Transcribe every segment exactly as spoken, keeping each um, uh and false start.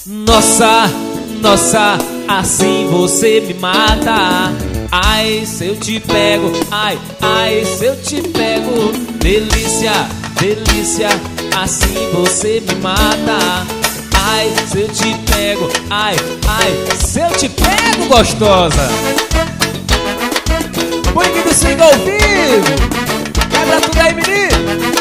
Nossa, nossa, assim você me mata. Ai, se eu te pego, ai, ai, se eu te pego. Delícia, delícia, assim você me mata. Ai, se eu te pego, ai, ai, se eu te pego, gostosa. Põe do swing ao vivo. Quebra tudo aí, menino.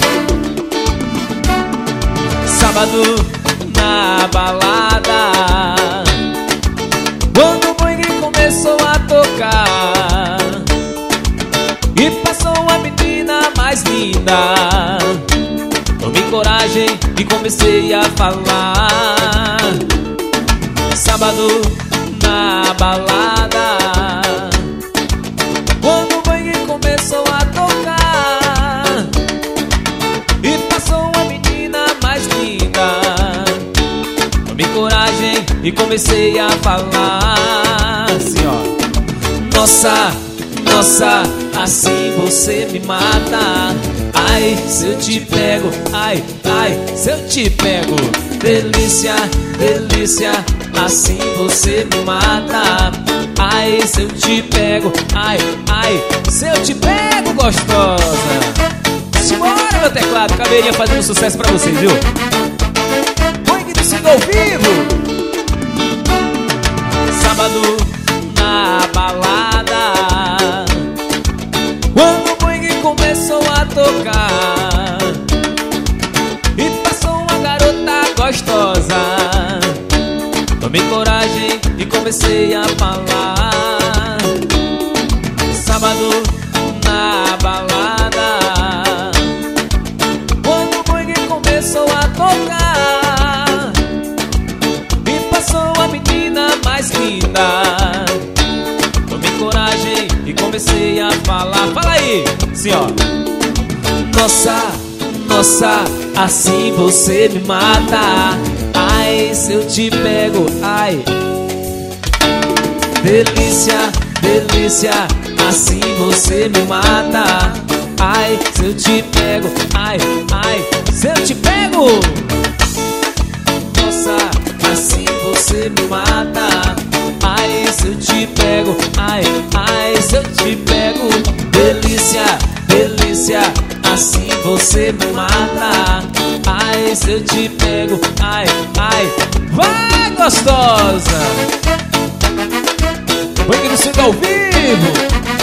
Sábado na balada, quando o boing começou a tocar e passou a menina mais linda, tomei coragem e comecei a falar. Sábado na balada, quando o boing começou a tocar e passou a menina mais linda, tomei coragem e comecei a falar assim, ó. Nossa, nossa, assim você me mata. Ai, se eu te pego, ai, ai, se eu te pego. Delícia, delícia, assim você me mata. Ai, se eu te pego, ai, ai, se eu te pego, gostosa. Simbora, meu teclado, Caveirinha fazendo sucesso pra vocês, viu? Boing do swing ao vivo. Sábado na balada, quando o boing começou a tocar e passou uma garota gostosa, tomei coragem e comecei a falar. Sábado na balada, quando o boing começou a tocar e passou a menina mais linda, tomei coragem e comecei a falar. Fala aí, sim, ó. Nossa, nossa, assim você me mata. Ai, se eu te pego, ai. Delícia, delícia, assim você me mata. Ai, se eu te pego, ai, ai, se eu te pego. Nossa, assim você me mata. Ai, se eu te pego, ai, ai, se eu te pego. Delícia, delícia, assim você me mata. Ai, se eu te pego, ai, ai, vai, gostosa. Põe no swing ao vivo.